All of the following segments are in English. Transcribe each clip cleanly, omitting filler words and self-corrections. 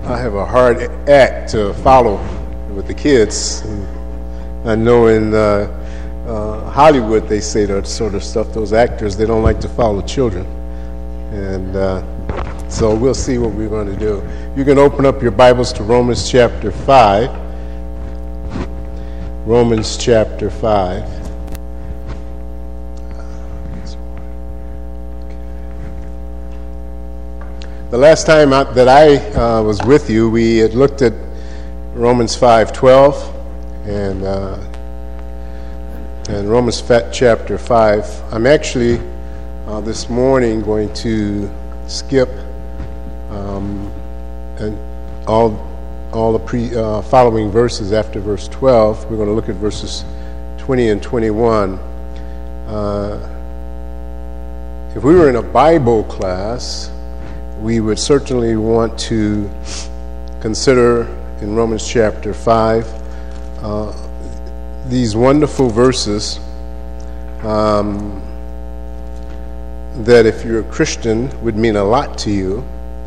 I have a hard act to follow with the kids. I know in Hollywood they say that sort of stuff. Those actors, they don't like to follow children. And so we'll see what we're going to do. You can open up your Bibles to Romans chapter 5. Romans chapter 5. The last time that I was with you, we had looked at Romans 5:12 and Romans chapter 5. I'm actually this morning going to skip and all the following verses after verse 12. We're going to look at verses 20 and 21. If we were in a Bible class, we would certainly want to consider in Romans chapter 5 these wonderful verses that, if you're a Christian, would mean a lot to you.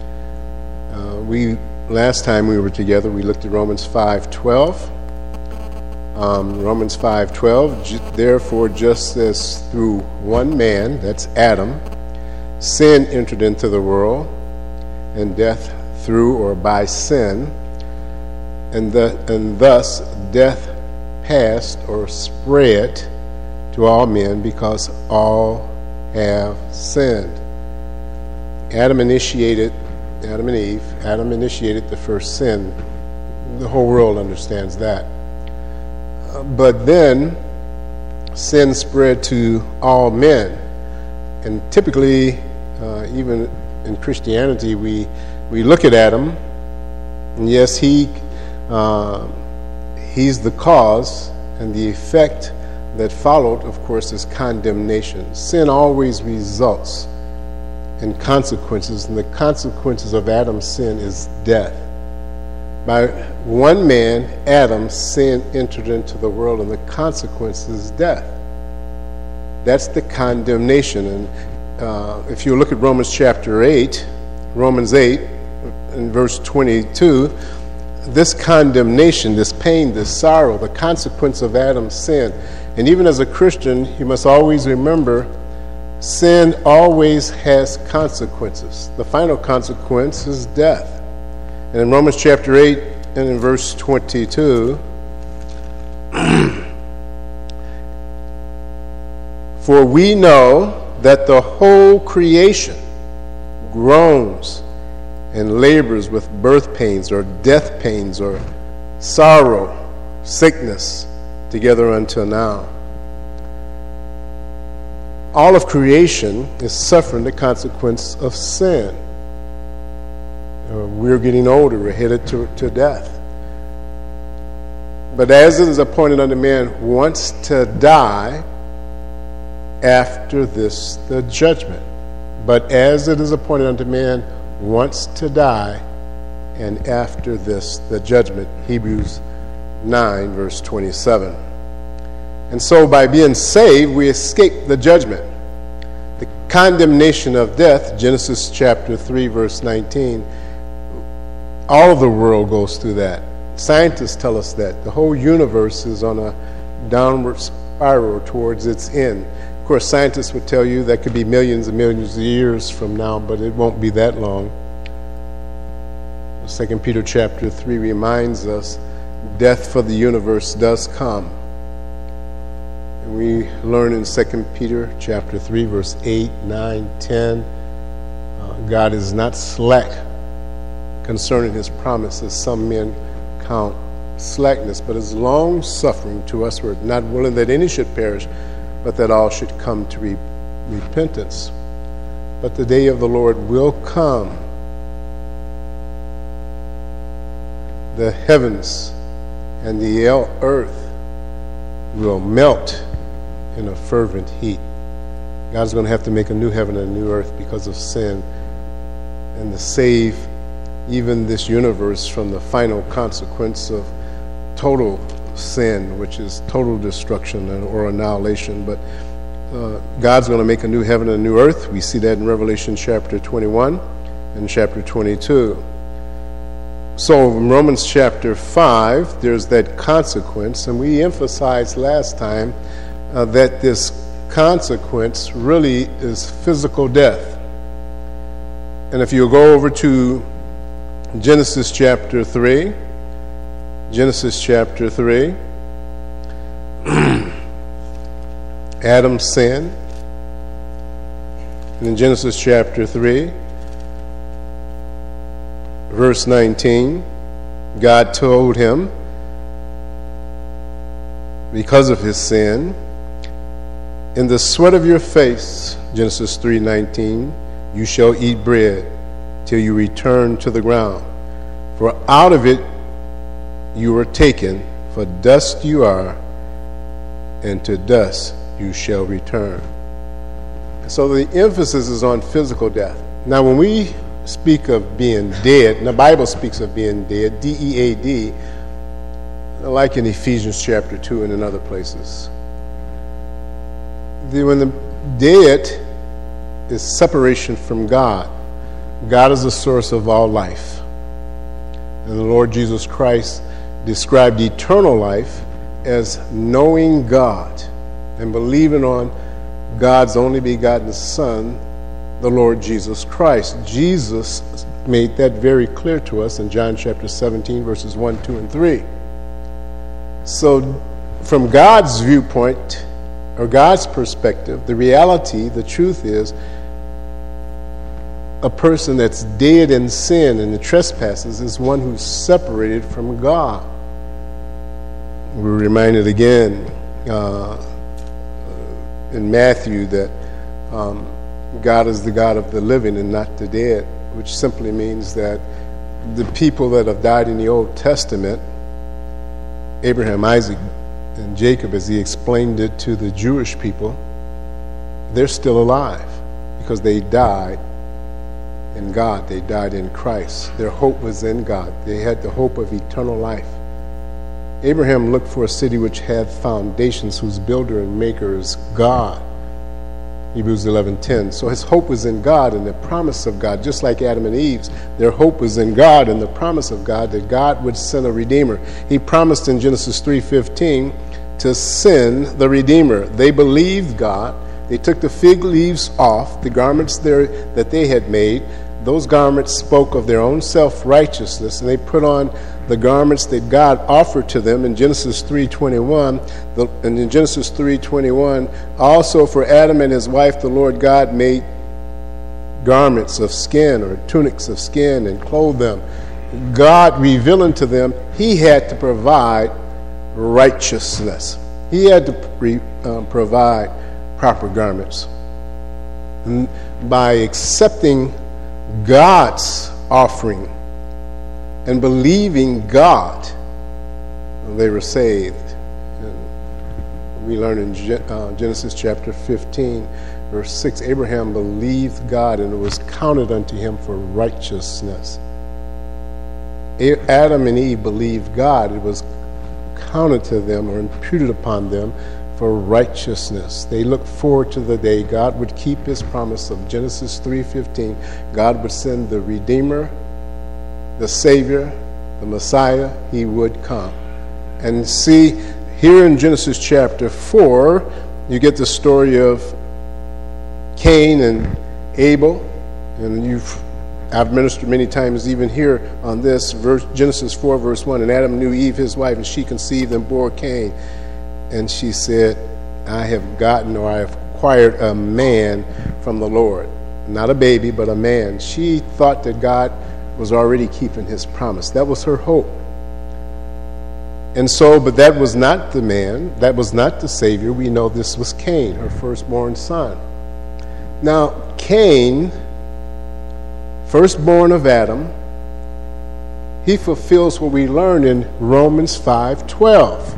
Last time we were together, we looked at Romans 5:12. Romans 5:12, therefore, just as through one man, that's Adam, sin entered into the world, and death through or by sin, and thus death passed or spread to all men because all have sinned. Adam and Eve, Adam initiated the first sin. The whole world understands that. But then sin spread to all men. And typically, even in Christianity, we look at Adam, and yes, he's the cause, and the effect that followed, of course, is condemnation. Sin always results in consequences, and the consequences of Adam's sin is death. By one man, Adam, sin entered into the world, and the consequence is death. That's the condemnation. And if you look at Romans 8, in verse 22, this condemnation, this pain, this sorrow, the consequence of Adam's sin. And even as a Christian, you must always remember, sin always has consequences. The final consequence is death. And in Romans chapter 8 and in verse 22, for we know that the whole creation groans and labors with birth pains or death pains or sorrow, sickness, together until now. All of creation is suffering the consequence of sin. We're getting older, we're headed to death. But as it is appointed unto man once to die, after this the judgment. But as it is appointed unto man once to die, and after this the judgment. Hebrews 9, verse 27. And so by being saved, we escape the judgment. The condemnation of death, Genesis chapter 3, verse 19, all of the world goes through that. Scientists tell us that. The whole universe is on a downward spiral towards its end. Of course, scientists would tell you that could be millions and millions of years from now, but it won't be that long. 2 Peter chapter 3 reminds us death for the universe does come. And we learn in 2 Peter chapter 3, verse 8, 9, 10, God is not slack concerning his promises. Some men count slackness, but is long-suffering to us. We're not willing that any should perish, but that all should come to repentance. But the day of the Lord will come. The heavens and the earth will melt in a fervent heat. God's going to have to make a new heaven and a new earth because of sin, and to save even this universe from the final consequence of total sin, which is total destruction or annihilation. But God's going to make a new heaven and a new earth. We see that in Revelation chapter 21 and chapter 22. So in Romans chapter 5, there's that consequence, and we emphasized last time that this consequence really is physical death. And if you go over to Genesis chapter 3, Adam sinned. And in Genesis chapter 3, verse 19, God told him, because of his sin, in the sweat of your face, Genesis 3:19, you shall eat bread till you return to the ground. For out of it you were taken, for dust you are, and to dust you shall return. So the emphasis is on physical death. Now when we speak of being dead, and the Bible speaks of being dead, D-E-A-D, like in Ephesians chapter 2 and in other places. When the dead is separation from God. God is the source of all life. And the Lord Jesus Christ described eternal life as knowing God and believing on God's only begotten Son, the Lord Jesus Christ. Jesus made that very clear to us in John chapter 17, verses 1, 2, and 3. So from God's viewpoint, or God's perspective, the reality, the truth is, a person that's dead in sin and the trespasses is one who's separated from God. We're reminded again in Matthew that God is the God of the living and not the dead, which simply means that the people that have died in the Old Testament, Abraham, Isaac, and Jacob, as he explained it to the Jewish people, they're still alive because they died in God. They died in Christ. Their hope was in God. They had the hope of eternal life. Abraham looked for a city which had foundations, whose builder and maker is God. Hebrews 11:10. So his hope was in God and the promise of God, just like Adam and Eve's. Their hope was in God and the promise of God that God would send a Redeemer. He promised in Genesis 3:15 to send the Redeemer. They believed God. They took the fig leaves off, the garments that they had made. Those garments spoke of their own self-righteousness, and they put on the garments that God offered to them in Genesis 3:21. And in Genesis 3:21, also for Adam and his wife, the Lord God made garments of skin, or tunics of skin, and clothed them. God revealing to them he had to provide righteousness. He had to provide proper garments. And by accepting God's offering and believing God, they were saved. And we learn in Genesis chapter 15, verse 6, Abraham believed God and it was counted unto him for righteousness. Adam and Eve believed God. It was counted to them or imputed upon them for righteousness. They looked forward to the day God would keep his promise of Genesis 3:15. God would send the Redeemer, the Savior, the Messiah. He would come. And see, here in Genesis chapter 4, you get the story of Cain and Abel. And I've ministered many times even here on this, Genesis 4, verse 1. And Adam knew Eve, his wife, and she conceived and bore Cain. And she said, I have acquired a man from the Lord. Not a baby, but a man. She thought that God was already keeping his promise. That was her hope. And so, but that was not the man. That was not the Savior. We know this was Cain, her firstborn son. Now, Cain, firstborn of Adam, he fulfills what we learn in Romans 5:12.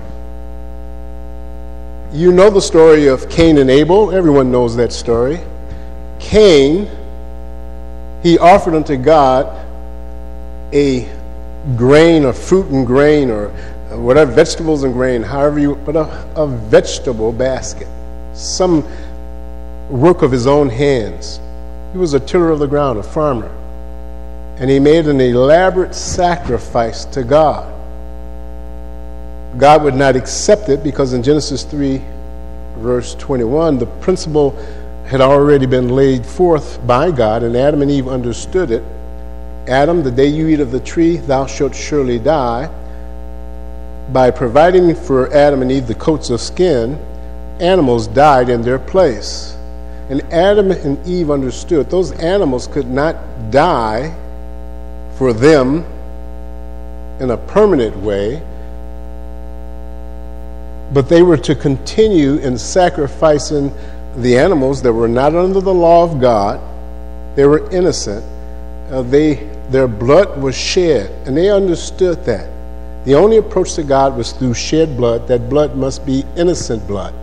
You know the story of Cain and Abel. Everyone knows that story. Cain, he offered unto God a grain, or fruit and grain, or whatever, vegetables and grain, but a vegetable basket. Some work of his own hands. He was a tiller of the ground, a farmer. and he made an elaborate sacrifice to God. God would not accept it because in Genesis 3, verse 21, the principle had already been laid forth by God, and Adam and Eve understood it. Adam, the day you eat of the tree, thou shalt surely die. By providing for Adam and Eve the coats of skin, animals died in their place. And Adam and Eve understood those animals could not die for them in a permanent way, but they were to continue in sacrificing the animals that were not under the law of God. They were innocent. Their blood was shed, and they understood that. The only approach to God was through shed blood. That blood must be innocent blood.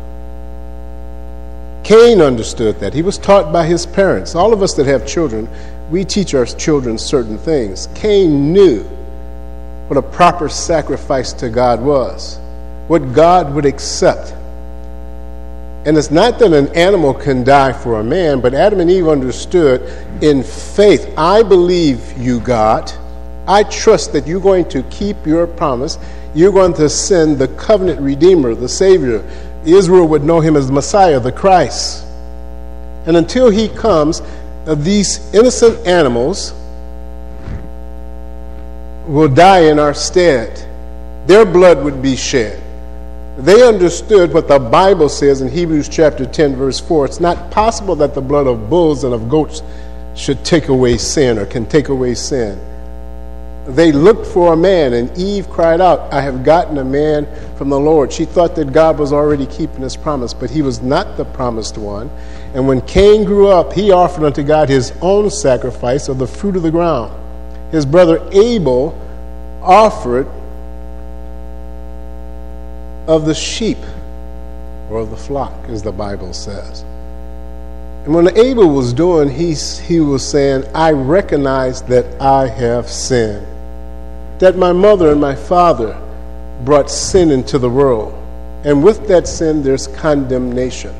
Cain understood that. He was taught by his parents. All of us that have children, we teach our children certain things. Cain knew what a proper sacrifice to God was, what God would accept. And it's not that an animal can die for a man, but Adam and Eve understood in faith, I believe you, God. I trust that you're going to keep your promise. You're going to send the covenant redeemer, the Savior. Israel would know him as Messiah, the Christ. And until he comes, these innocent animals will die in our stead. Their blood would be shed. They understood what the Bible says in Hebrews chapter 10, verse 4. It's not possible that the blood of bulls and of goats should take away sin or can take away sin. They looked for a man, and Eve cried out, I have gotten a man from the Lord. She thought that God was already keeping his promise, but he was not the promised one. And when Cain grew up, he offered unto God his own sacrifice of the fruit of the ground. His brother Abel offered of the sheep or of the flock, as the Bible says. And when Abel was doing, he was saying, I recognize that I have sinned, that my mother and my father brought sin into the world. And with that sin, there's condemnation.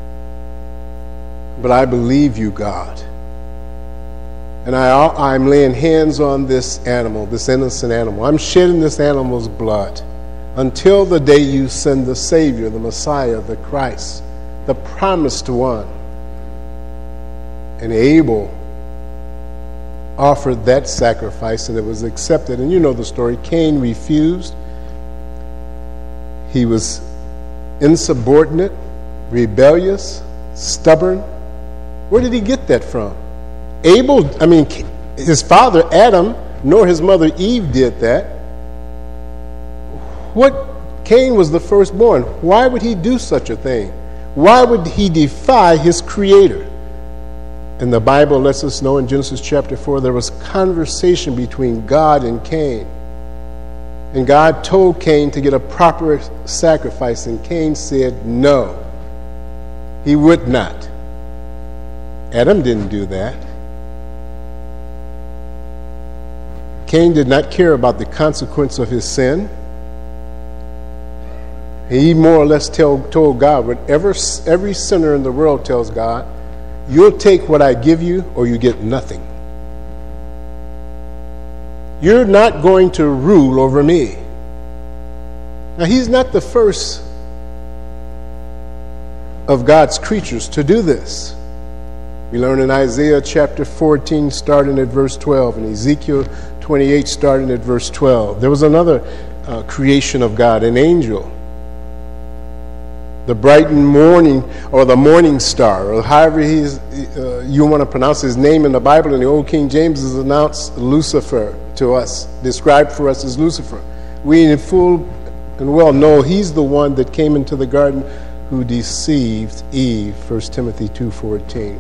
But I believe you, God. And I'm laying hands on this animal, this innocent animal. I'm shedding this animal's blood until the day you send the Savior, the Messiah, the Christ, the promised one. And Abel offered that sacrifice, and it was accepted. And you know the story. Cain refused. He was insubordinate, rebellious, stubborn. Where did he get that from? His father Adam, nor his mother Eve did that. Cain was the firstborn. Why would he do such a thing? Why would he defy his creator? And the Bible lets us know in Genesis chapter 4, there was conversation between God and Cain. And God told Cain to get a proper sacrifice, and Cain said no. He would not. Adam didn't do that. Cain did not care about the consequence of his sin. He more or less told God, whatever every sinner in the world tells God, you'll take what I give you or you get nothing. You're not going to rule over me. Now, he's not the first of God's creatures to do this. We learn in Isaiah chapter 14, starting at verse 12, and Ezekiel 28, starting at verse 12. There was another creation of God, an angel. The bright morning, or the morning star, or however you want to pronounce his name in the Bible. In the Old King James is announced Lucifer to us, described for us as Lucifer. We in full and well know he's the one that came into the garden who deceived Eve, 1 Timothy 2:14.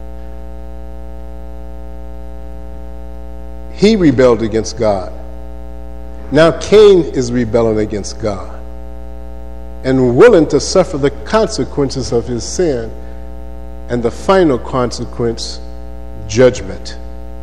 He rebelled against God. Now Cain is rebelling against God and willing to suffer the consequences of his sin, and the final consequence, judgment.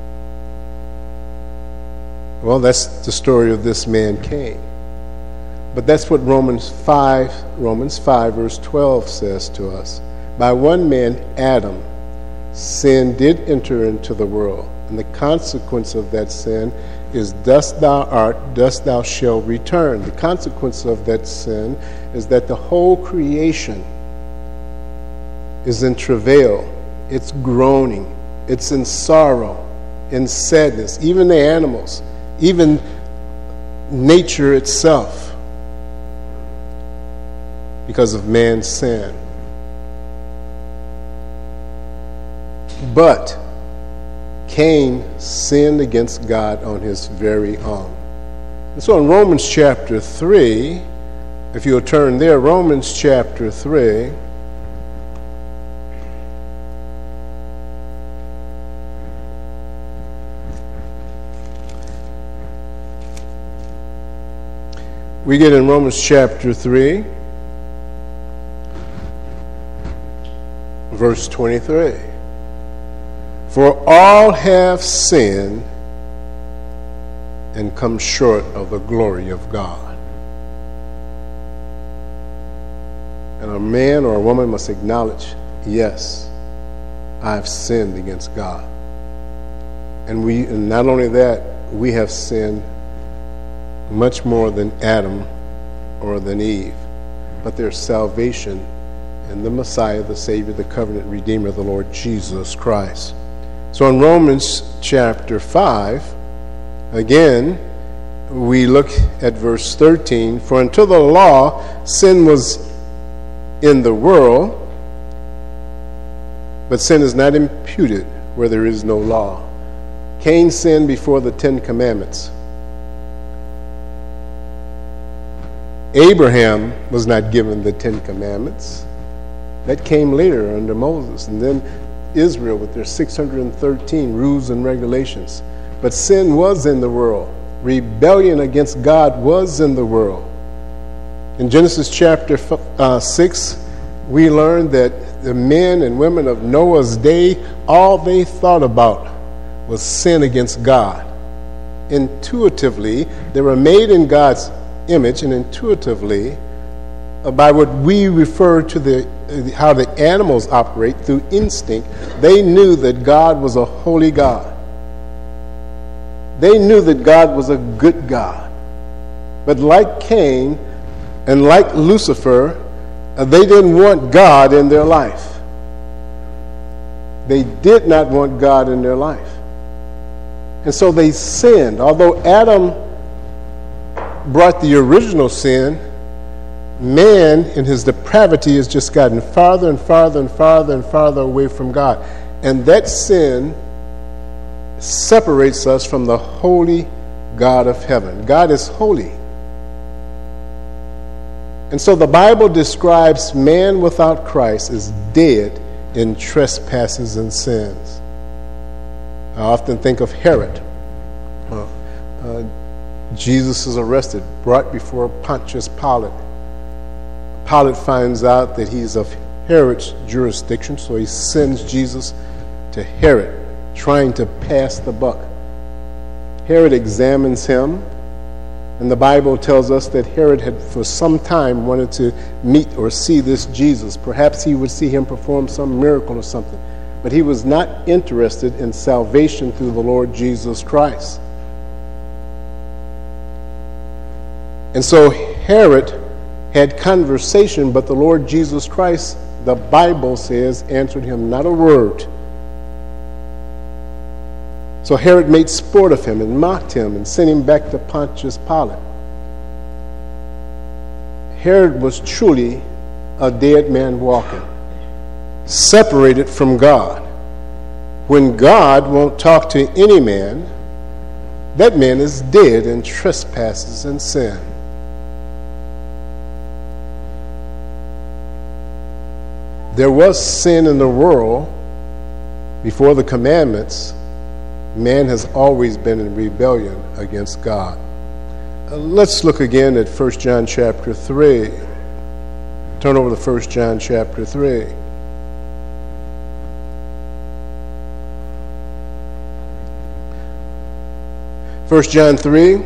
Well, that's the story of this man Cain. But that's what Romans 5 verse 12 says to us. By one man, Adam, sin did enter into the world, And the consequence of that sin is dust thou art, dust thou shalt return. The consequence of that sin is that the whole creation is in travail, it's groaning, it's in sorrow, in sadness, even the animals, even nature itself, because of man's sin. But Cain sinned against God on his very own. And so in Romans chapter 3, if you'll turn there, Romans chapter 3, we get in Romans chapter 3, verse 23. For all have sinned and come short of the glory of God. And a man or a woman must acknowledge, yes, I've sinned against God. And not only that, we have sinned much more than Adam or than Eve. But there's salvation in the Messiah, the Savior, the covenant Redeemer, the Lord Jesus Christ. So in Romans chapter 5, again, we look at verse 13. For until the law, sin was in the world, but sin is not imputed where there is no law. Cain sinned before the 10 Commandments. Abraham was not given the 10 Commandments. That came later under Moses. And then Israel with their 613 rules and regulations. But sin was in the world. Rebellion against God was in the world. In Genesis chapter 6, we learn that the men and women of Noah's day, all they thought about was sin against God. Intuitively, they were made in God's image, and intuitively, by what we refer to how the animals operate through instinct, they knew that God was a holy God. They knew that God was a good God. But like Cain and like Lucifer, they didn't want God in their life. They did not want God in their life. And so they sinned. Although Adam brought the original sin, man in his depravity has just gotten farther and farther and farther and farther away from God. And that sin separates us from the holy God of heaven. God is holy. And so the Bible describes man without Christ as dead in trespasses and sins. I often think of Herod. Jesus is arrested, brought before Pontius Pilate. Pilate finds out that he's of Herod's jurisdiction, so he sends Jesus to Herod, trying to pass the buck. Herod examines him, and the Bible tells us that Herod had for some time wanted to meet or see this Jesus. Perhaps he would see him perform some miracle or something. But he was not interested in salvation through the Lord Jesus Christ. And so Herod had conversation, but the Lord Jesus Christ, the Bible says, answered him not a word. So Herod made sport of him and mocked him and sent him back to Pontius Pilate. Herod was truly a dead man walking, separated from God. When God won't talk to any man, that man is dead in trespasses and sin. There was sin in the world before the commandments. Man has always been in rebellion against God. Let's look again at 1 John chapter 3. Turn over to 1 John chapter 3. First John 3,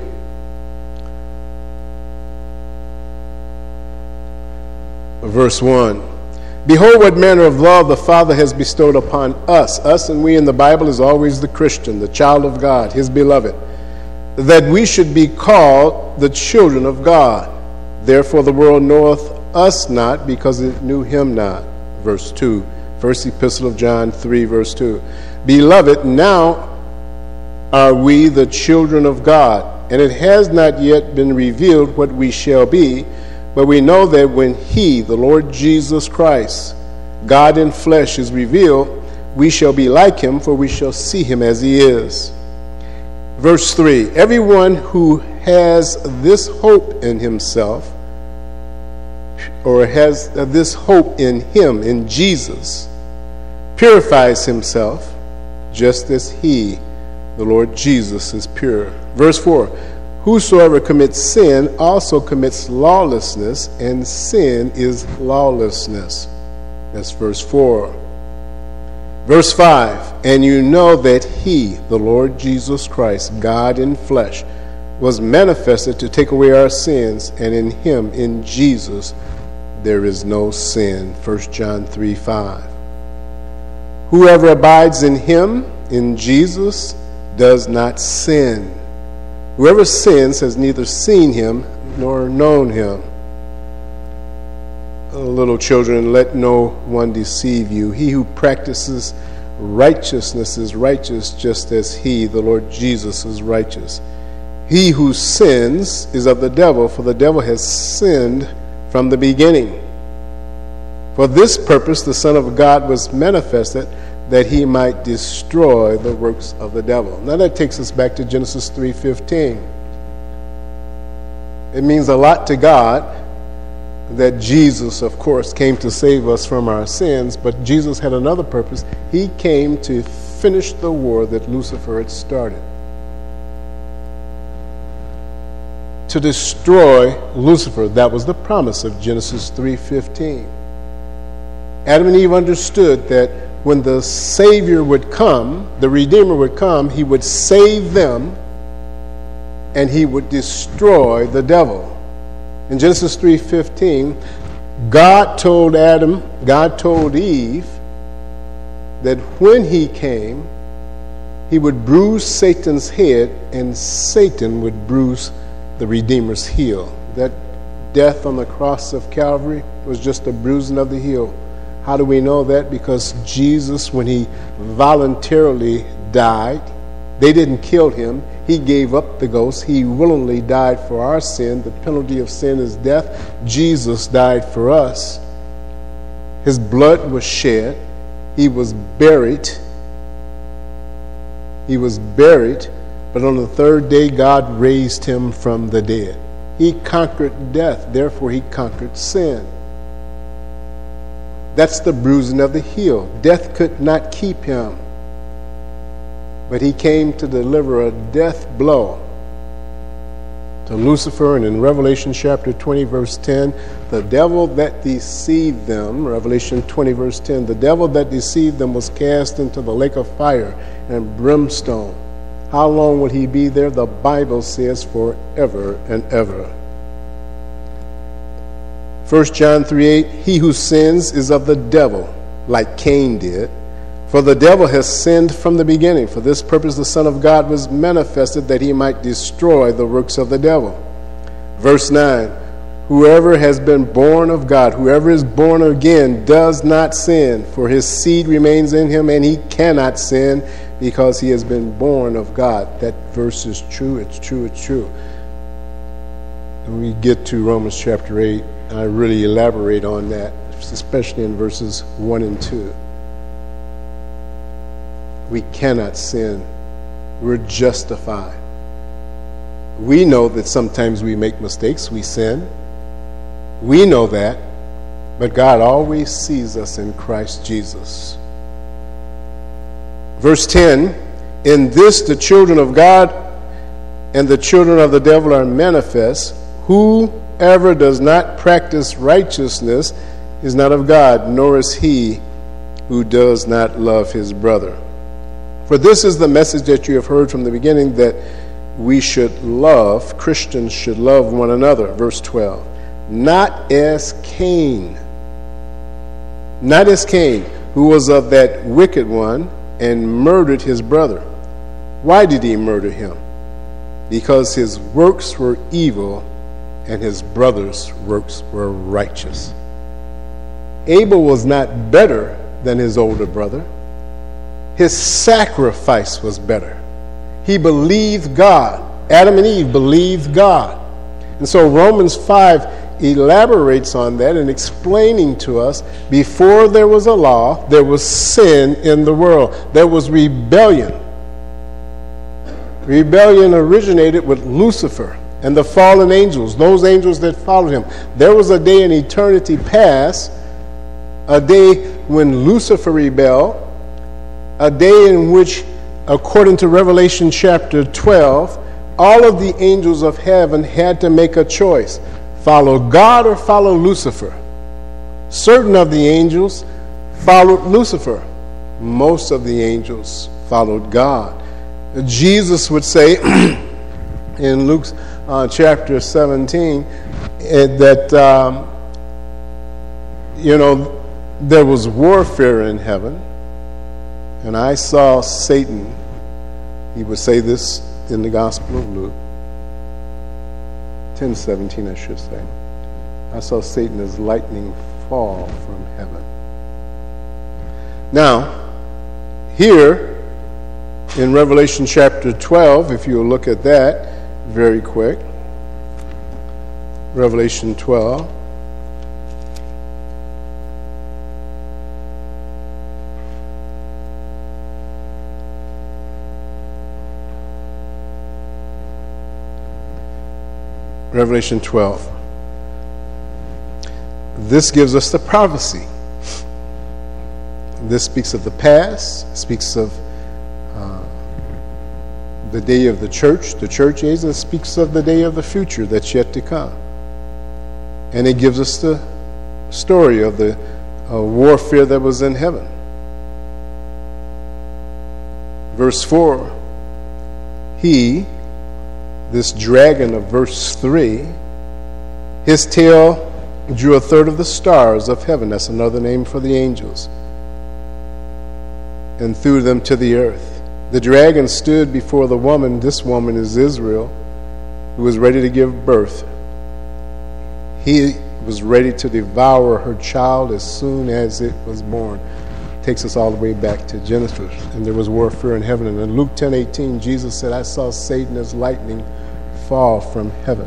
verse 1. Behold, what manner of love the Father has bestowed upon us. Us and we in the Bible is always the Christian, the child of God, his beloved, that we should be called the children of God. Therefore the world knoweth us not, because it knew him not. Verse 2, First Epistle of John 3, verse 2. Beloved, now are we the children of God, and it has not yet been revealed what we shall be, but we know that when he, the Lord Jesus Christ, God in flesh, is revealed, we shall be like him, for we shall see him as he is. Verse 3, everyone who has this hope in himself, or has this hope in him, in Jesus, purifies himself just as he, the Lord Jesus, is pure. Verse 4, whosoever commits sin also commits lawlessness, and sin is lawlessness. That's verse 4. Verse 5, and you know that he, the Lord Jesus Christ, God in flesh, was manifested to take away our sins, and in him, in Jesus, there is no sin. 1 John 3, 5. Whoever abides in him, in Jesus, does not sin. Whoever sins has neither seen him nor known him. Little children, let no one deceive you. He who practices righteousness is righteous, just as he, the Lord Jesus, is righteous. He who sins is of the devil, for the devil has sinned from the beginning. For this purpose the Son of God was manifested, that he might destroy the works of the devil. Now that takes us back to Genesis 3:15. It means a lot to God that Jesus, of course, came to save us from our sins, but Jesus had another purpose. He came to finish the war that Lucifer had started. To destroy Lucifer. That was the promise of Genesis 3:15. Adam and Eve understood that when the Savior would come, the Redeemer would come, he would save them and he would destroy the devil. In Genesis 3:15, God told Eve that when he came, he would bruise Satan's head and Satan would bruise the Redeemer's heel. That death on the cross of Calvary was just a bruising of the heel. How do we know that? Because Jesus, when he voluntarily died, they didn't kill him. He gave up the ghost. He willingly died for our sin. The penalty of sin is death. Jesus died for us. His blood was shed. He was buried. But on the third day, God raised him from the dead. He conquered death. Therefore, he conquered sin. That's the bruising of the heel. Death could not keep him. But he came to deliver a death blow to Lucifer. And in Revelation chapter 20, verse 10, the devil that deceived them, Revelation 20, verse 10, the devil that deceived them was cast into the lake of fire and brimstone. How long will he be there? The Bible says forever and ever. 1 John 3:8, he who sins is of the devil, like Cain did. For the devil has sinned from the beginning. For this purpose the Son of God was manifested, that he might destroy the works of the devil. Verse 9, whoever has been born of God, whoever is born again, does not sin, for his seed remains in him, and he cannot sin, because he has been born of God. That verse is true, it's true, it's true. When we get to Romans chapter 8, I really elaborate on that, especially in verses 1 and 2. We cannot sin. We're justified. We know that sometimes we make mistakes, we sin. We know that, but God always sees us in Christ Jesus. Verse 10, in this the children of God and the children of the devil are manifest. Whoever does not practice righteousness is not of God, nor is he who does not love his brother. For this is the message that you have heard from the beginning, that we should love, Christians should love one another. Verse 12, not as Cain not as Cain, who was of that wicked one and murdered his brother. Why did he murder him? Because his works were evil and his brother's works were righteous. Abel was not better than his older brother. His sacrifice was better. He believed God. Adam and Eve believed God. And so Romans 5 elaborates on that and explaining to us, before there was a law, there was sin in the world. There was rebellion. Rebellion originated with Lucifer and the fallen angels, those angels that followed him. There was a day in eternity past, a day when Lucifer rebelled, a day in which, according to Revelation chapter 12, all of the angels of heaven had to make a choice: follow God or follow Lucifer. Certain of the angels followed Lucifer. Most of the angels followed God. Jesus would say in Luke chapter 17 that, there was warfare in heaven, and I saw Satan. He would say this in the Gospel of Luke 10:17, I should say. I saw Satan as lightning fall from heaven. Now, here in Revelation chapter 12, if you'll look at that very quick, Revelation 12. Revelation 12. This gives us the prophecy. This speaks of the past, speaks of the day of the church age, and speaks of the day of the future that's yet to come. And it gives us the story of the warfare that was in heaven. Verse 4, this dragon of verse 3, his tail drew a third of the stars of heaven, that's another name for the angels, and threw them to the earth. The dragon stood before the woman. This woman is Israel, who was ready to give birth. He was ready to devour her child as soon as it was born. Takes us all the way back to Genesis. And there was warfare in heaven. And in Luke 10:18, Jesus said, I saw Satan as lightning fall from heaven.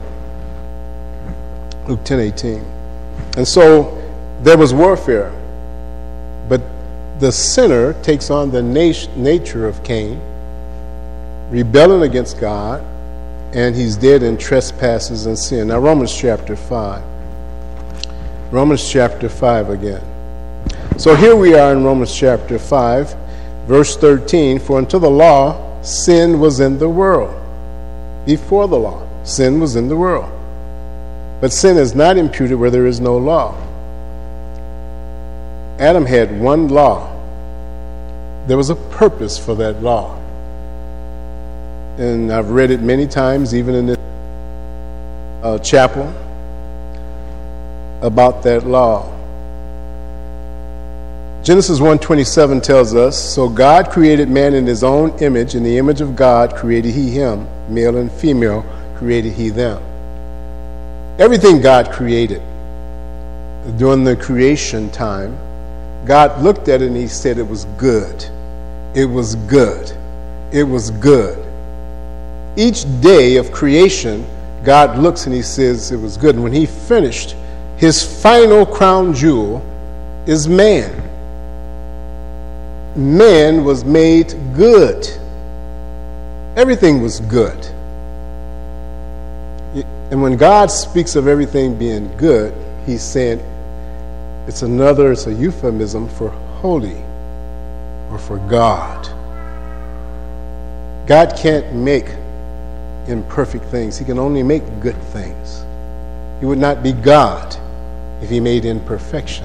Luke 10:18. And so there was warfare. But the sinner takes on the nature of Cain, rebelling against God, and he's dead in trespasses and sin. Now Romans chapter 5. Romans chapter 5 again. So here we are in Romans chapter 5, verse 13. For until the law, sin was in the world. Before the law, sin was in the world. But sin is not imputed where there is no law. Adam had one law. There was a purpose for that law. And I've read it many times, even in the chapel, about that law. Genesis 1:27 tells us, so God created man in his own image. In the image of God created he him. Male and female created he them. Everything God created during the creation time, God looked at it and he said it was good. It was good. It was good. Each day of creation, God looks and he says it was good. And when he finished, his final crown jewel is man. Man was made good. Everything was good. And when God speaks of everything being good, he's saying it's a euphemism for holy or for God. God can't make imperfect things. He can only make good things. He would not be God if he made imperfection.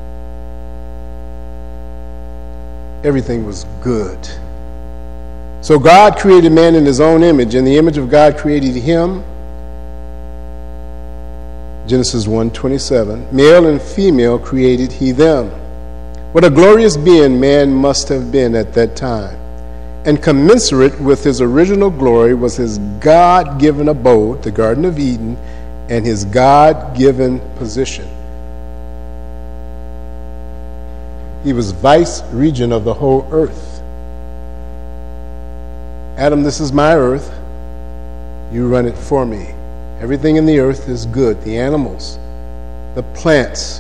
Everything was good. So God created man in his own image. In the image of God created him. Genesis 1:27. Male and female created he them. What a glorious being man must have been at that time. And commensurate with his original glory was his God-given abode, the Garden of Eden, and his God-given position. He was vice-regent of the whole earth. Adam, this is my earth. You run it for me. Everything in the earth is good. The animals, the plants,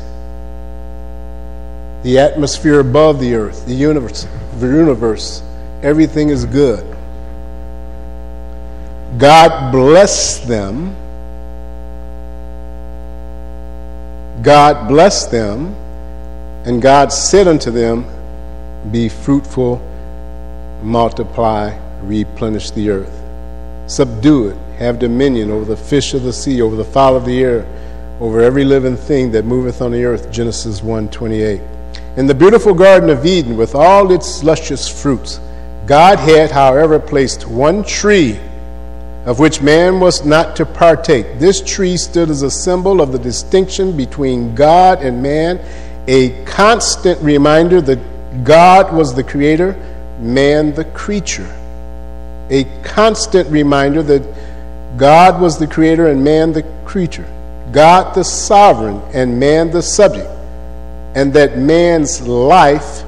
the atmosphere above the earth, the universe, everything is good. God blessed them. God blessed them, and God said unto them, be fruitful, multiply, replenish the earth. Subdue it, have dominion over the fish of the sea, over the fowl of the air, over every living thing that moveth on the earth. Genesis 1:28. In the beautiful Garden of Eden, with all its luscious fruits, God had, however, placed one tree of which man was not to partake. This tree stood as a symbol of the distinction between God and man, a constant reminder that God was the creator, man the creature. A constant reminder that God was the creator and man the creature. God the sovereign and man the subject. And that man's life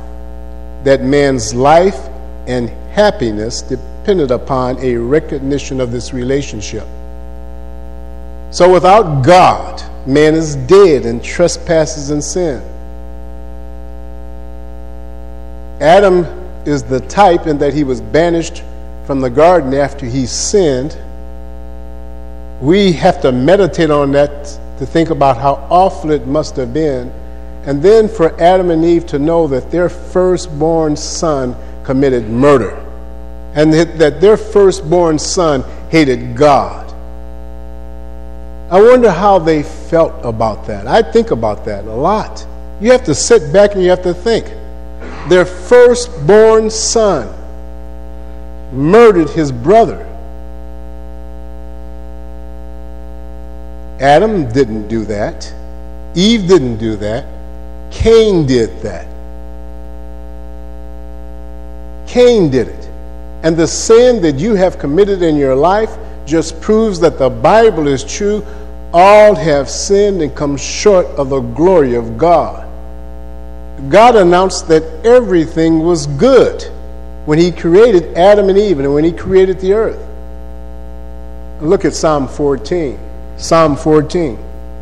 and happiness depended upon a recognition of this relationship. So without God, man is dead in trespasses and sin. Adam is the type in that he was banished from the garden after he sinned. We have to meditate on that to think about how awful it must have been. And then for Adam and Eve to know that their firstborn son committed murder, and that their firstborn son hated God. I wonder how they felt about that. I think about that a lot. You have to sit back and you have to think. Their firstborn son murdered his brother. Adam didn't do that. Eve didn't do that. Cain did that. Cain did it. And the sin that you have committed in your life just proves that the Bible is true. All have sinned and come short of the glory of God. God announced that everything was good when he created Adam and Eve and when he created the earth. Look at Psalm 14. Psalm 14.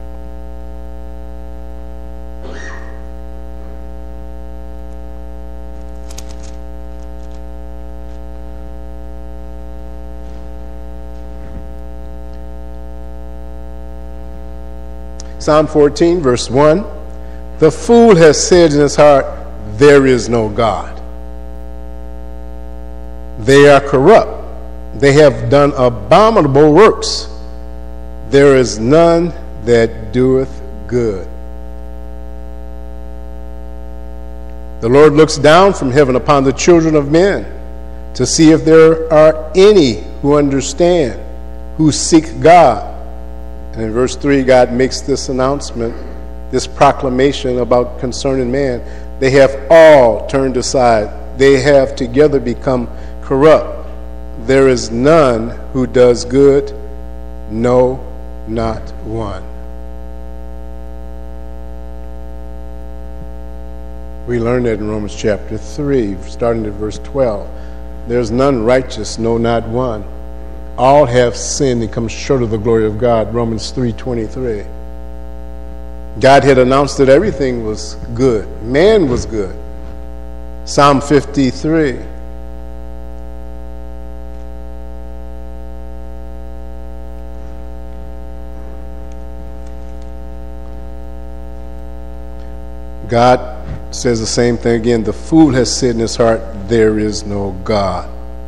Psalm 14, verse 1. The fool has said in his heart, there is no God. They are corrupt. They have done abominable works. There is none that doeth good. The Lord looks down from heaven upon the children of men to see if there are any who understand, who seek God. And in verse 3, God makes this announcement, this proclamation about concerning man. They have all turned aside. They have together become corrupt. There is none who does good, no, not one. We learn that in Romans chapter 3, starting at verse 12. There's none righteous, no, not one. All have sinned and come short of the glory of God. Romans 3:23. God had announced that everything was good. Man was good. Psalm 53. God says the same thing again. The fool has said in his heart, there is no God.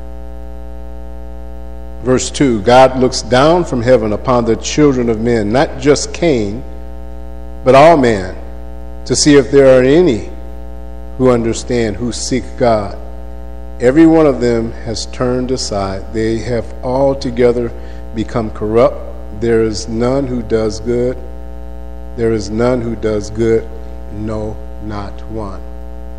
Verse 2, God looks down from heaven upon the children of men, not just Cain, but all men, to see if there are any who understand, who seek God. Every one of them has turned aside. They have altogether become corrupt. There is none who does good. There is none who does good, no, not one.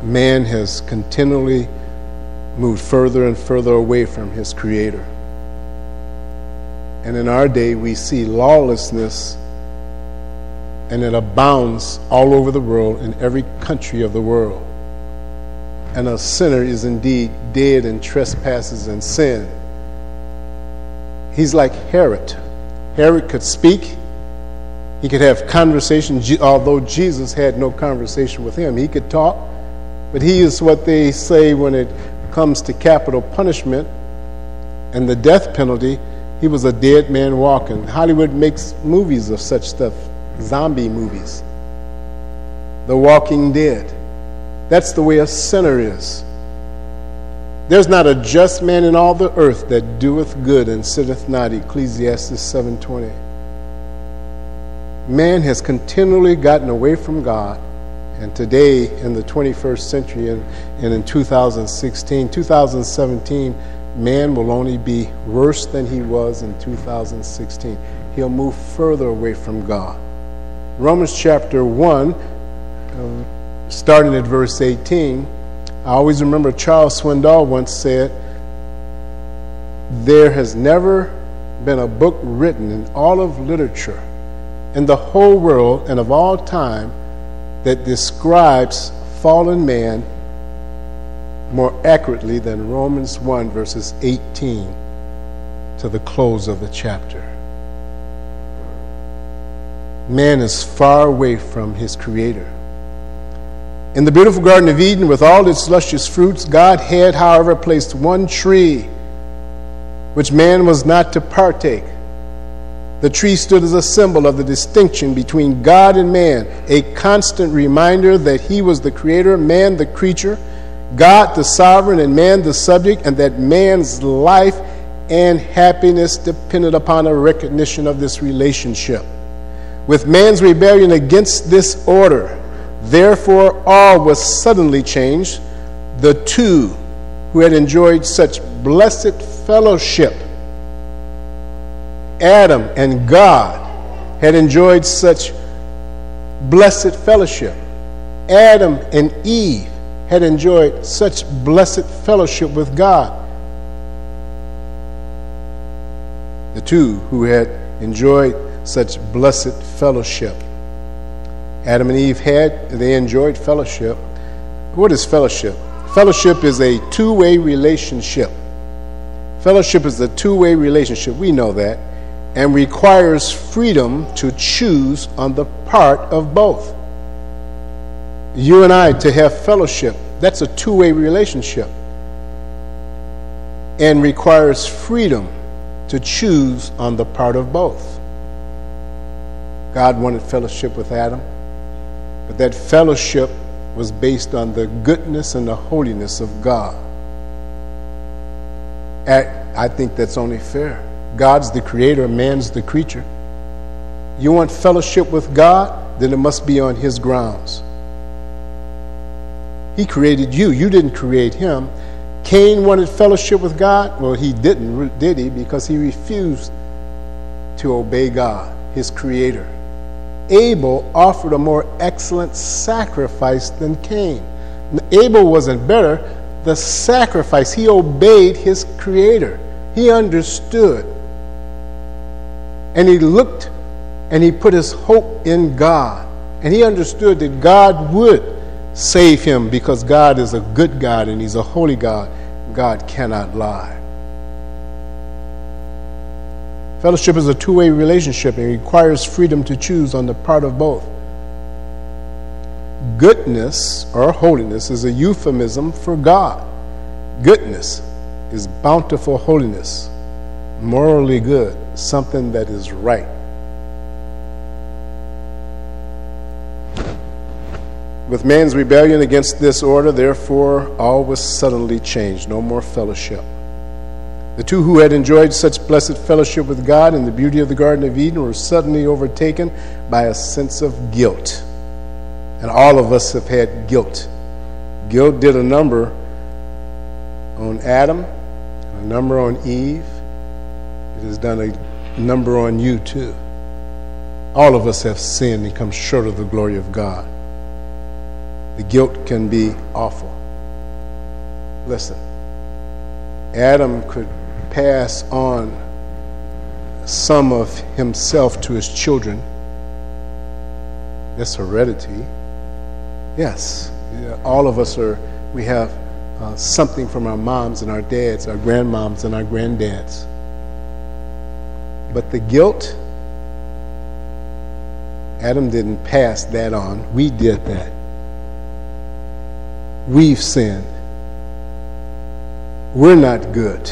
man has continually moved further and further away from his Creator. And in our day, we see lawlessness, and it abounds all over the world, in every country of the world. And a sinner is indeed dead in trespasses and sin. He's like Herod. Herod could speak. He could have conversation, although Jesus had no conversation with him. He could talk, but he is what they say when it comes to capital punishment and the death penalty. He was a dead man walking. Hollywood makes movies of such stuff, zombie movies. The Walking Dead. That's the way a sinner is. There's not a just man in all the earth that doeth good and sitteth not, Ecclesiastes 7:20. Man has continually gotten away from God, and today in the 21st century and in 2017, man will only be worse than he was in 2016. He'll move further away from God. Romans chapter 1, starting at verse 18, I always remember Charles Swindoll once said, "There has never been a book written in all of literature, in the whole world and of all time, that describes fallen man more accurately than Romans 1 verses 18 to the close of the chapter." Man is far away from his Creator. In the beautiful Garden of Eden, with all its luscious fruits, God had, however, placed one tree which man was not to partake. The tree stood as a symbol of the distinction between God and man, a constant reminder that he was the creator, man the creature, God the sovereign, and man the subject, and that man's life and happiness depended upon a recognition of this relationship. With man's rebellion against this order, therefore, all was suddenly changed. The two who had enjoyed such blessed fellowship, Adam and God, had enjoyed such blessed fellowship. Adam and Eve had enjoyed such blessed fellowship with God. The two who had enjoyed such blessed fellowship. Adam and Eve they enjoyed fellowship. What is fellowship? Fellowship is a two-way relationship. Fellowship is a two-way relationship. We know that. And requires freedom to choose on the part of both. You and I, to have fellowship, that's a two-way relationship. And requires freedom to choose on the part of both. God wanted fellowship with Adam, but that fellowship was based on the goodness and the holiness of God. I think that's only fair. God's the creator, man's the creature. You want fellowship with God, then it must be on his grounds. He created you. You didn't create him. Cain wanted fellowship with God. Well, he didn't, did he? Because he refused to obey God, his creator. Abel offered a more excellent sacrifice than Cain. Abel wasn't better. The sacrifice, he obeyed his creator. He understood. And he looked and he put his hope in God. And he understood that God would save him because God is a good God and he's a holy God. God cannot lie. Fellowship is a two-way relationship and requires freedom to choose on the part of both. Goodness or holiness is a euphemism for God. Goodness is bountiful holiness, morally good, something that is right. With man's rebellion against this order, therefore, all was suddenly changed. No more fellowship. The two who had enjoyed such blessed fellowship with God in the beauty of the Garden of Eden were suddenly overtaken by a sense of guilt. And all of us have had guilt. Guilt did a number on Adam, a number on Eve. It has done a number on you too. All of us have sinned and come short of the glory of God. The guilt can be awful. Listen, Adam could pass on some of himself to his children. That's heredity. Yes, all of us we have something from our moms and our dads, our grandmoms and our granddads. But the guilt, Adam didn't pass that on. We did that. We've sinned. We're not good.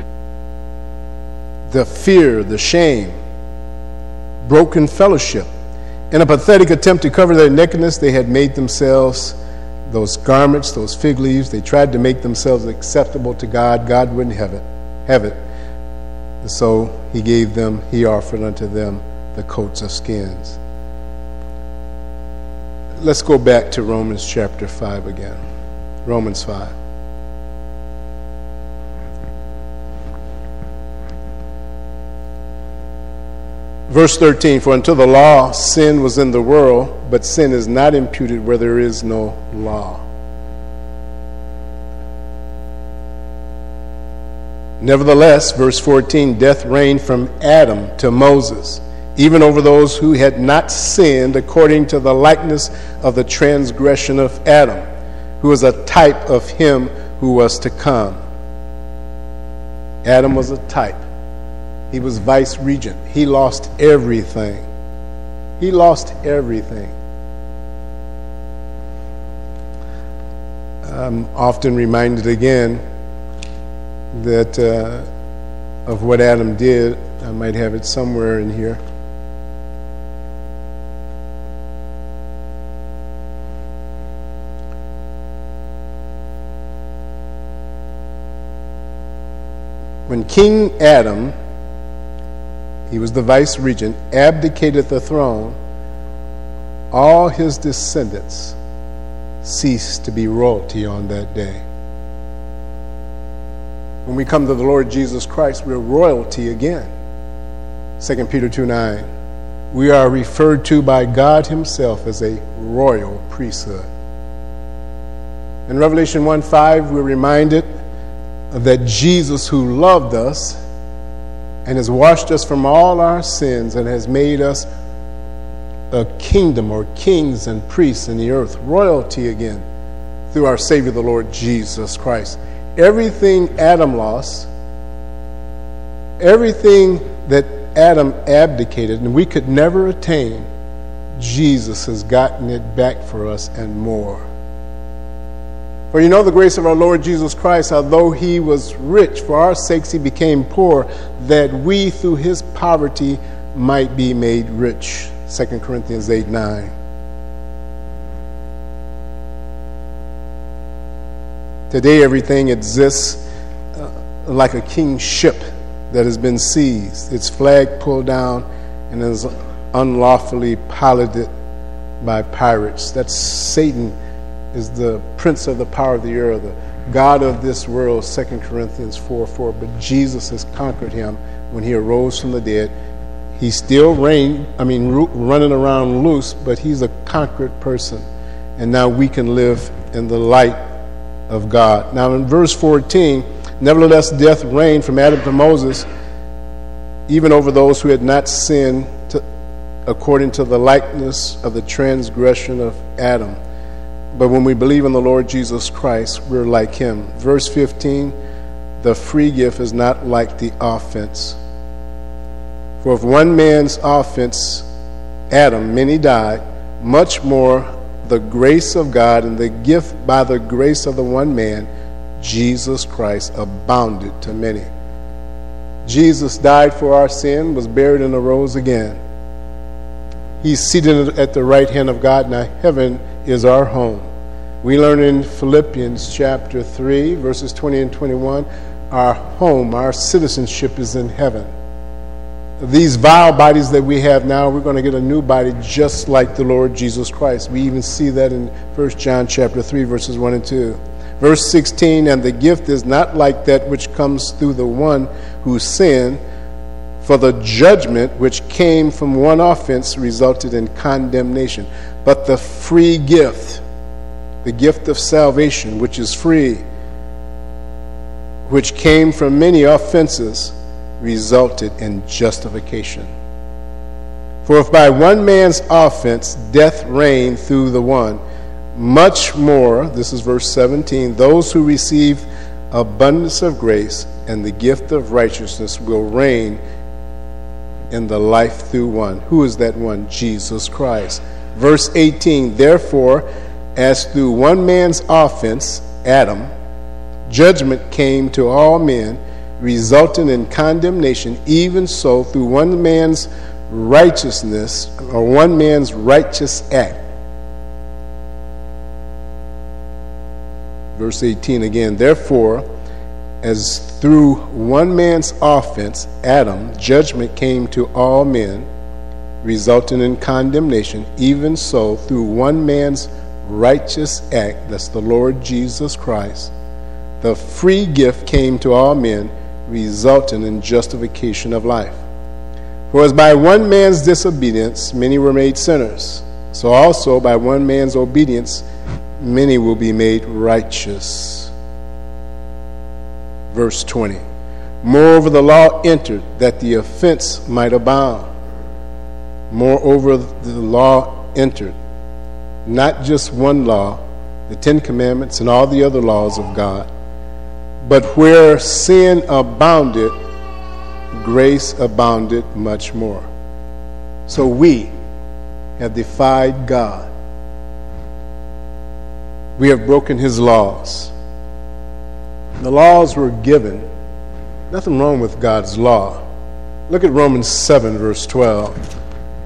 The fear, the shame, broken fellowship. In a pathetic attempt to cover their nakedness, they had made themselves those garments, those fig leaves. They tried to make themselves acceptable to God. God wouldn't have it. And so he offered unto them the coats of skins. Let's go back to Romans chapter 5 again. Romans 5. Verse 13, for until the law, sin was in the world, but sin is not imputed where there is no law. Nevertheless, verse 14, death reigned from Adam to Moses, even over those who had not sinned according to the likeness of the transgression of Adam, who was a type of him who was to come. Adam was a type. He was vice regent. He lost everything. He lost everything. I'm often reminded again that of what Adam did. I might have it somewhere in here. When King Adam, he was the vice regent, abdicated the throne, all his descendants ceased to be royalty on that day. When we come to the Lord Jesus Christ, we're royalty again. 2 Peter 2:9. We are referred to by God himself as a royal priesthood. In Revelation 1:5, we're reminded that Jesus, who loved us and has washed us from all our sins and has made us a kingdom or kings and priests in the earth, royalty again, through our Savior, the Lord Jesus Christ. Everything Adam lost, everything that Adam abdicated and we could never attain, Jesus has gotten it back for us and more. For you know the grace of our Lord Jesus Christ, although he was rich, for our sakes he became poor, that we through his poverty might be made rich. 2 Corinthians 8:9. Today everything exists like a king's ship that has been seized, its flag pulled down and is unlawfully piloted by pirates. That's Satan, is the prince of the power of the air, the god of this world, 2 Corinthians 4:4. But Jesus has conquered him when he arose from the dead. He's still running around loose, but he's a conquered person. And now we can live in the light of God. Now in verse 14, nevertheless death reigned from Adam to Moses, even over those who had not sinned according to the likeness of the transgression of Adam. But when we believe in the Lord Jesus Christ, we're like him. Verse 15, the free gift is not like the offense. For if one man's offense, Adam, many died, much more the grace of God and the gift by the grace of the one man, Jesus Christ, abounded to many. Jesus died for our sin, was buried, and arose again. He's seated at the right hand of God. Now heaven is our home. We learn in Philippians chapter 3, verses 20 and 21, our home, our citizenship is in heaven. These vile bodies that we have now, we're going to get a new body just like the Lord Jesus Christ. We even see that in 1 John chapter 3, verses 1 and 2. Verse 16, and the gift is not like that which comes through the one who sinned, for the judgment which came from one offense resulted in condemnation. But the free gift the gift of salvation, which is free, which came from many offenses, resulted in justification. For if by one man's offense death reigned through the one, much more, this is verse 17, those who receive abundance of grace and the gift of righteousness will reign in the life through one. Who is that one? Jesus Christ. Verse 18, therefore, as through one man's offense, Adam, judgment came to all men, resulting in condemnation, even so through one man's righteousness, or one man's righteous act. Verse 18 again, therefore, as through one man's offense, Adam, judgment came to all men, resulting in condemnation, even so through one man's righteous act, that's the Lord Jesus Christ, the free gift came to all men, resulting in justification of life. For as by one man's disobedience many were made sinners, so also by one man's obedience many will be made righteous. Verse 20. Moreover, the law entered that the offense might abound. Moreover, the law entered. Not just one law, the Ten Commandments and all the other laws of God, but where sin abounded, grace abounded much more. So we have defied God. We have broken his laws. The laws were given. Nothing wrong with God's law. Look at Romans 7, verse 12.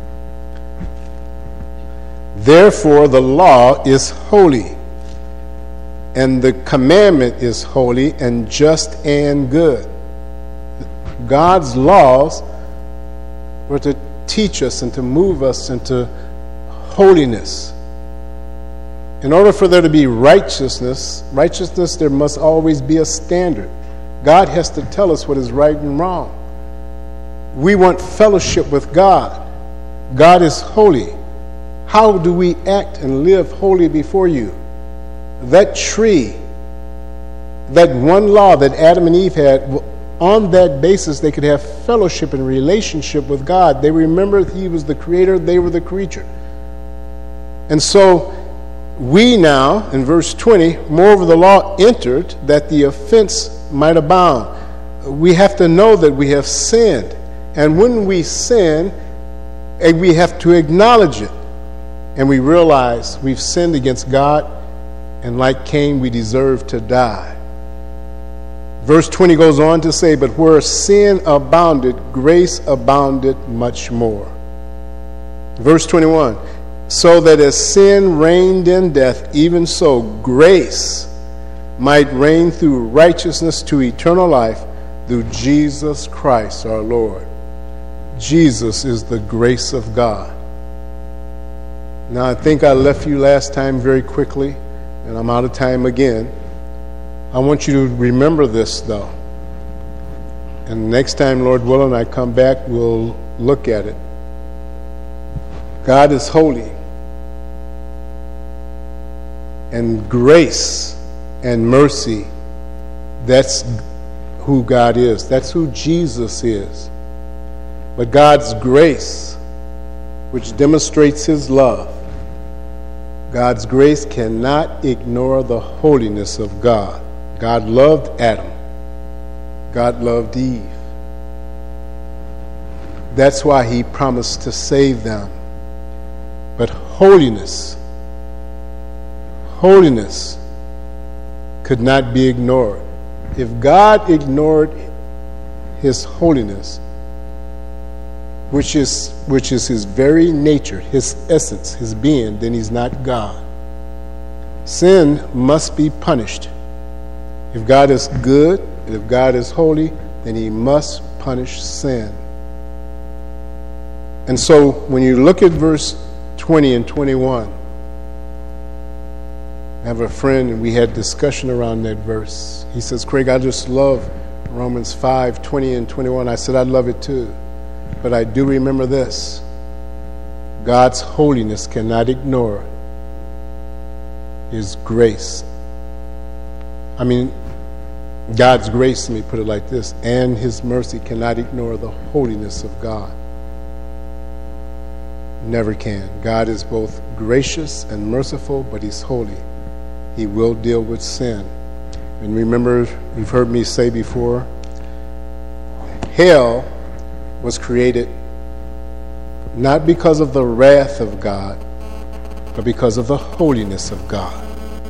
Therefore, the law is holy, and the commandment is holy and just and good. God's laws were to teach us and to move us into holiness. In order for there to be righteousness, there must always be a standard. God has to tell us what is right and wrong. We want fellowship with God. God is holy. How do we act and live holy before you? That tree, that one law that Adam and Eve had, on that basis they could have fellowship and relationship with God. They remembered he was the creator, they were the creature. And so we now, in verse 20, moreover the law entered that the offense might abound. We have to know that we have sinned. And when we sin, we have to acknowledge it. And we realize we've sinned against God, and like Cain, we deserve to die. Verse 20 goes on to say, but where sin abounded, grace abounded much more. Verse 21, so that as sin reigned in death, even so grace might reign through righteousness to eternal life through Jesus Christ our Lord. Jesus is the grace of God. Now, I think I left you last time very quickly, and I'm out of time again. I want you to remember this, though. And next time, Lord willing, I come back, we'll look at it. God is holy. And grace and mercy, that's who God is. That's who Jesus is. But God's grace, which demonstrates his love, God's grace cannot ignore the holiness of God. God loved Adam. God loved Eve. That's why he promised to save them. But holiness could not be ignored. If God ignored his holiness, which is his very nature, his essence, his being, then he's not God. Sin must be punished. If God is good, and if God is holy, then he must punish sin. And so when you look at verse 20 and 21, I have a friend and we had discussion around that verse. He says, Craig, I just love Romans 5, 20 and 21. I said, I love it too. But I do remember this. God's holiness cannot ignore is grace. I mean, God's grace, let me put it like this, and his mercy cannot ignore the holiness of God. Never can. God is both gracious and merciful, but he's holy. He will deal with sin. And remember, you've heard me say before, hell was created not because of the wrath of God, but because of the holiness of God.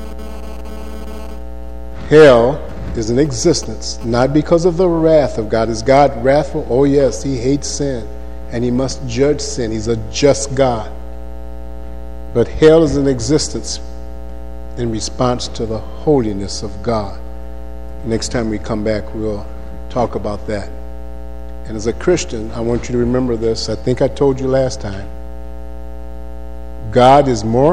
Hell is in existence not because of the wrath of God. Is God wrathful? Oh yes, he hates sin and he must judge sin. He's a just God. But hell is in existence in response to the holiness of God. Next time we come back, we'll talk about that. And as a Christian, I want you to remember this. I think I told you last time. God is more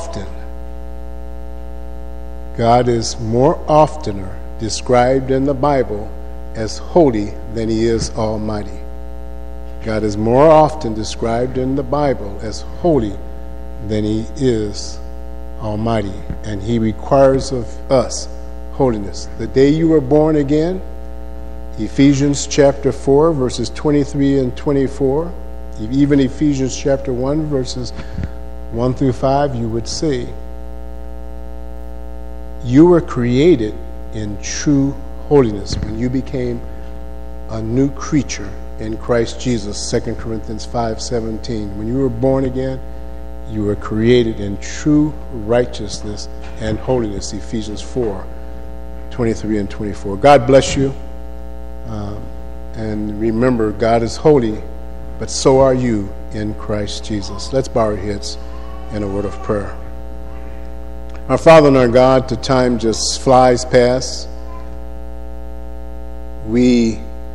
oftener described in the Bible as holy than he is almighty. God is more often described in the Bible as holy than he is almighty. And he requires of us holiness. The day you were born again, Ephesians chapter 4, verses 23 and 24, even Ephesians chapter 1, verses 1 through 5, you would see, you were created in true holiness when you became a new creature in Christ Jesus, 2 Corinthians 5:17. When you were born again, you were created in true righteousness and holiness, Ephesians 4, 23 and 24. God bless you. And remember, God is holy, but so are you in Christ Jesus. Let's bow our heads in a word of prayer. Our Father and our God, the time just flies past. We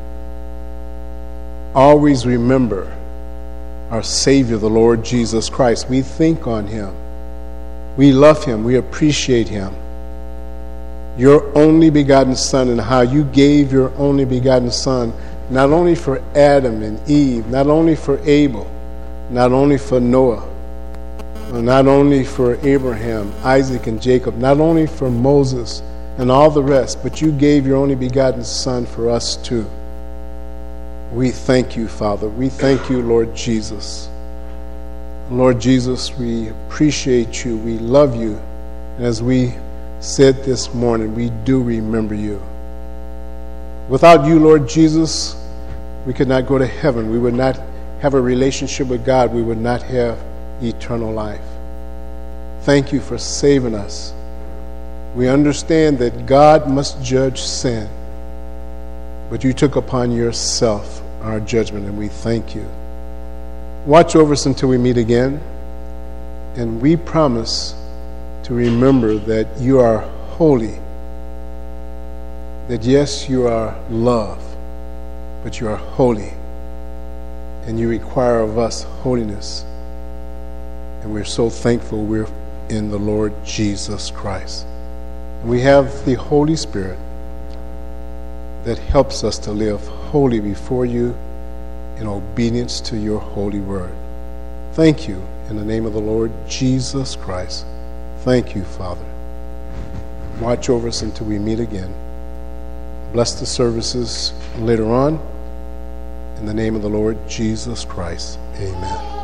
always remember our Savior, the Lord Jesus Christ. We think on him. We love him. We appreciate him. Your only begotten Son, and how you gave your only begotten Son, not only for Adam and Eve, not only for Abel, not only for Noah, not only for Abraham, Isaac, and Jacob, not only for Moses and all the rest, but you gave your only begotten Son for us too. We thank you, Father. We thank you, Lord Jesus. Lord Jesus, we appreciate you. We love you. And as we said this morning, we do remember you. Without you, Lord Jesus, we could not go to heaven. We would not have a relationship with God. We would not have eternal life. Thank you for saving us. We understand that God must judge sin, but you took upon yourself our judgment, and we thank you. Watch over us until we meet again, and we promise to remember that you are holy, that yes, you are love, but you are holy, and you require of us holiness. And we're so thankful we're in the Lord Jesus Christ. And we have the Holy Spirit that helps us to live holy before you in obedience to your holy word. Thank you in the name of the Lord Jesus Christ. Thank you, Father. Watch over us until we meet again. Bless the services later on. In the name of the Lord Jesus Christ. Amen.